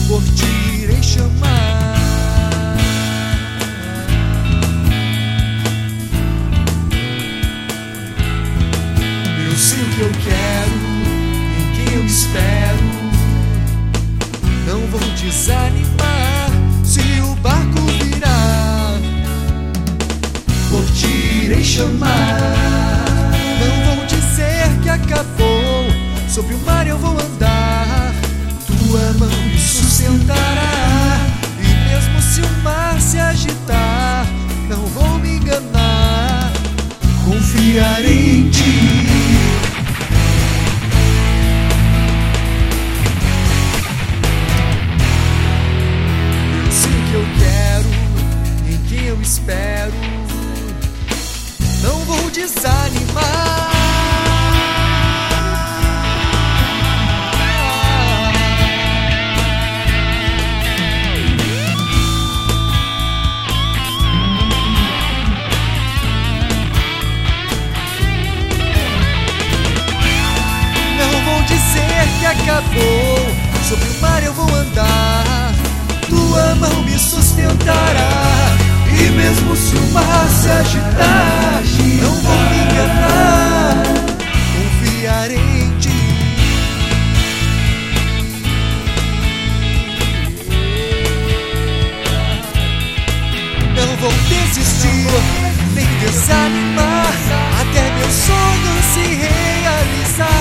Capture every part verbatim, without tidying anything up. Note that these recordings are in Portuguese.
por ti irei chamar. Eu sei o que eu quero, em quem eu espero. Não vou desanimar se o barco virar. Por ti irei chamar. Não vou dizer que acabou, sobre o mar eu vou andar. Tua mão me sustentará, e mesmo se o mar se agitar, não vou me enganar, confiarei em ti. Eu sei o que eu quero, em quem eu espero. Não vou desanimar. Que acabou, sobre o mar eu vou andar. Tua mão me sustentará, e mesmo se o mar se agitar, não vou me enganar, confiarei em ti. Não vou desistir, nem desanimar, até meus sonhos se realizar.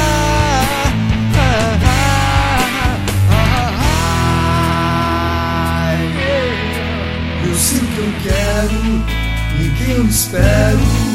Eu sei o que eu quero, em quem eu espero.